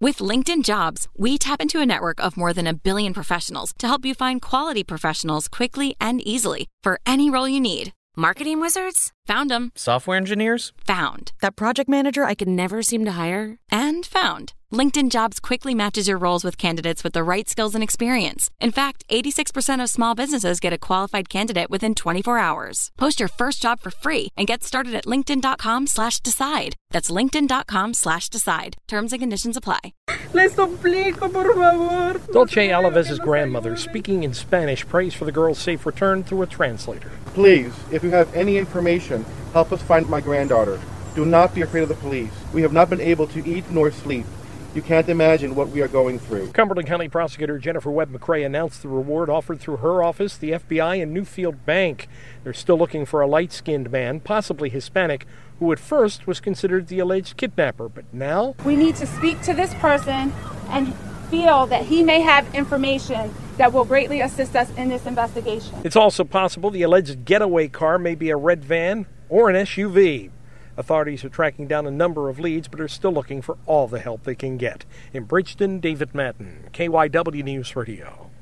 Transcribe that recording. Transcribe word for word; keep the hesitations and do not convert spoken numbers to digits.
With LinkedIn Jobs, we tap into a network of more than a billion professionals to help you find quality professionals quickly and easily for any role you need. Marketing wizards? Found them. Software engineers? Found. That project manager I could never seem to hire? And found. LinkedIn Jobs quickly matches your roles with candidates with the right skills and experience. In fact, eighty-six percent of small businesses get a qualified candidate within twenty-four hours. Post your first job for free and get started at linkedin.com slash decide. That's linkedin.com slash decide. Terms and conditions apply. Les suplico, por favor. Dolce Alavez's grandmother, speaking in Spanish, prays for the girl's safe return through a translator. Please, if you have any information, help us find my granddaughter. Do not be afraid of the police. We have not been able to eat nor sleep. You can't imagine what we are going through. Cumberland County Prosecutor Jennifer Webb McCrae announced the reward offered through her office, the F B I, and Newfield Bank. They're still looking for a light-skinned man, possibly Hispanic, who at first was considered the alleged kidnapper, but now... We need to speak to this person and feel that he may have information that will greatly assist us in this investigation. It's also possible the alleged getaway car may be a red van or an S U V. Authorities are tracking down a number of leads, but are still looking for all the help they can get. In Bridgeton, David Madden, K Y W News Radio.